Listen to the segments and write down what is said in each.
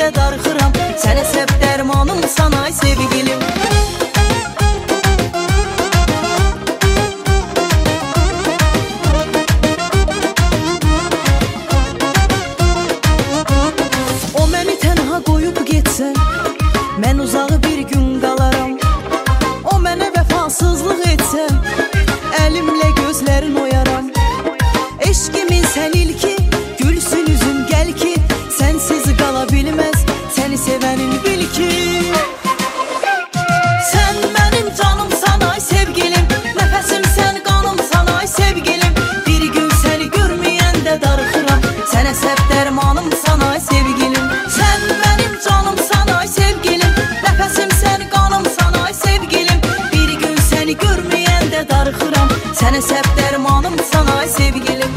darıxıram. Sənə səb dərmanımsan ay sevgilim. O məni tənha qoyub getsə, mən uzağı bir gün qalaram. O mənə vəfasızlıq etsə, əlimlə gözlərin oyaram. Eşqimin sən ilki, gülsün üzüm gəl ki, sənsiz qala bilməz, səni sevənin bil ki. Sən mənim canımsan ay sevgilim, nəfəsim sən qanımsan ay sevgilim. Bir gün səni görməyəndə darıxıram, sənə səb dərmanımsan ay sevgilim. Sən mənim canımsan ay sevgilim, nəfəsim sən qanımsan ay sevgilim. Bir gün səni görməyəndə darıxıram, sənə səb dərmanımsan ay sevgilim.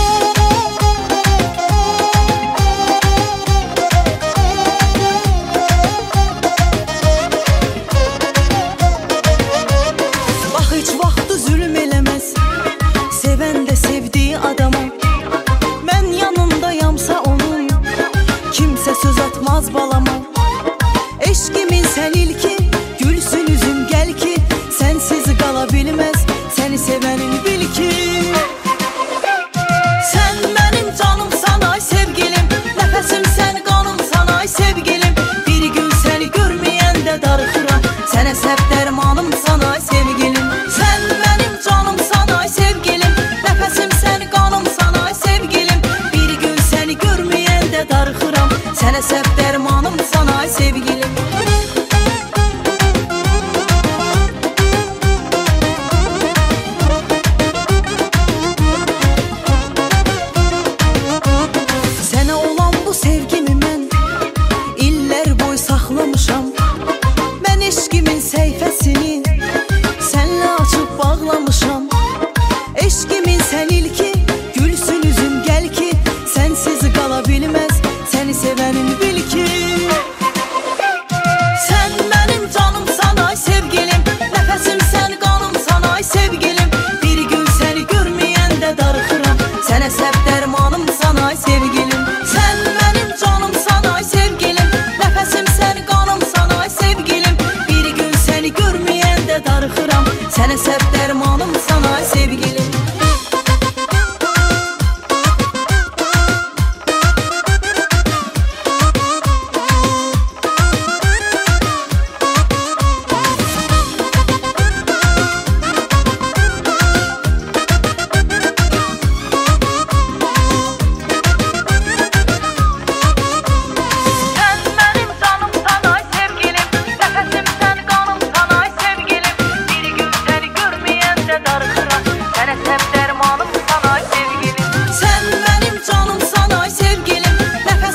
Bax heç vaxtı zülm eləməz, sevən də sevdiyi adama. Mən yanındayamsa onun, kimsə söz atmaz balama. Eşqimin sən ilki, gülsün üzüm gəl ki, sənsiz qala bilməz, səni sevənin bil ki. Sən mənim canımsan ay sevgilim, nəfəsim sən qanımsan ay sevgilim. Bir gün səni görməyəndə darıxıram, sənə səb dərmanımsan ay sevgilim. Sən mənim canımsan ay sevgilim, nəfəsim sən qanımsan ay sevgilim. Bir gün səni görməyəndə darıxıram, sənə səb dərmanımsan ay sevgilim. Sənə olan bu sevgimi mən illər boy saxlamışam. Mən eşqimin səhifəsini sənlə açıb bağlamışam. Eşqimin sən ilki, gülsün üzüm gəl ki, sənsiz qala bilməz, səni sevənin bil ki. Sən mənim canımsan ay sevgilim, nəfəsim sən qanımsan ay sevgilim. Bir gün səni görməyəndə darıxıram, sənə səb dərmanımsan ay sevgilim. Sən mənim canımsan ay sevgilim, nəfəsim sən qanımsan ay sevgilim. Bir gün səni görməyəndə darıxıram, sənə səb dərmanımsan ay sevgilim.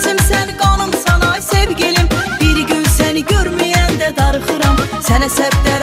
Sənə səb